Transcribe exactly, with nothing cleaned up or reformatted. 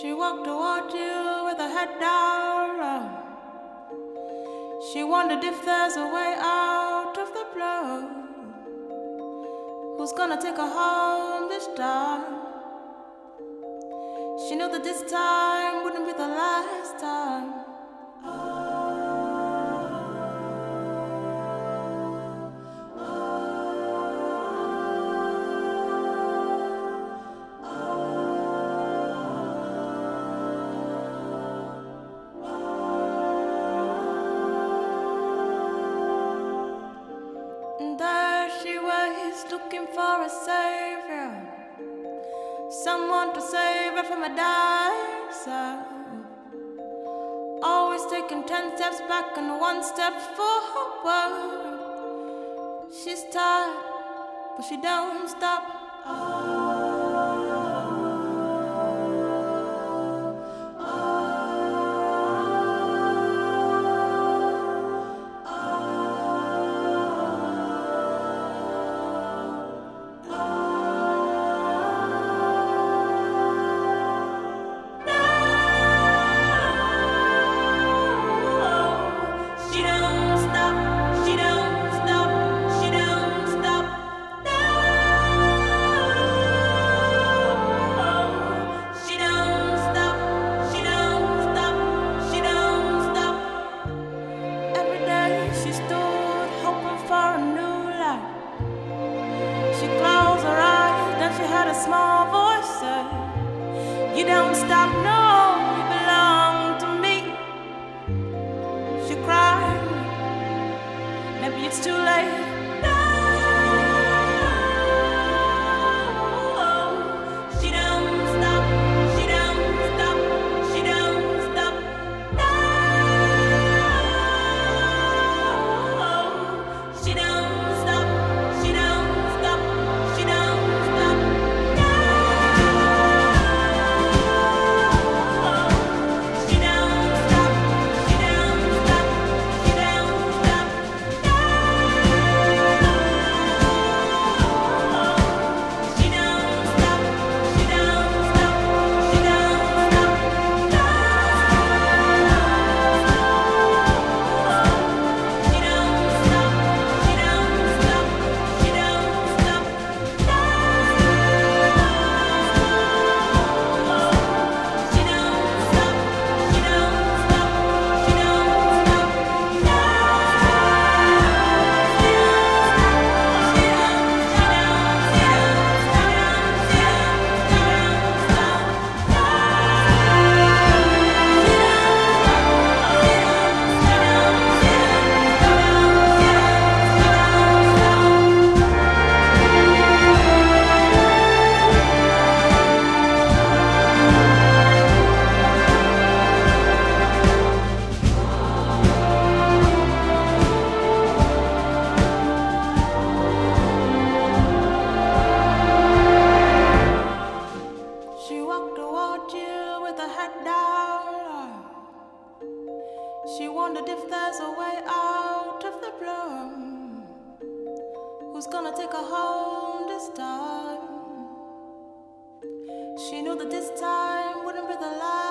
She walked toward you with her head down. She wondered if there's a way out of the blow. Who's gonna take her home this time? She knew that this time wouldn't be the last time. Looking for a savior, someone to save her from a dying self. Always taking ten steps back and one step forward. She's tired, but she don't stop. A small voice said, "You don't stop, no, you belong to me." She cried, maybe it's too late. No, she don't stop, she don't stop, she don't stop. No, she don't stop, she don't stop, she don't stop. She wondered if there's a way out of the blow. Who's gonna take her home this time? She knew that this time wouldn't be the last.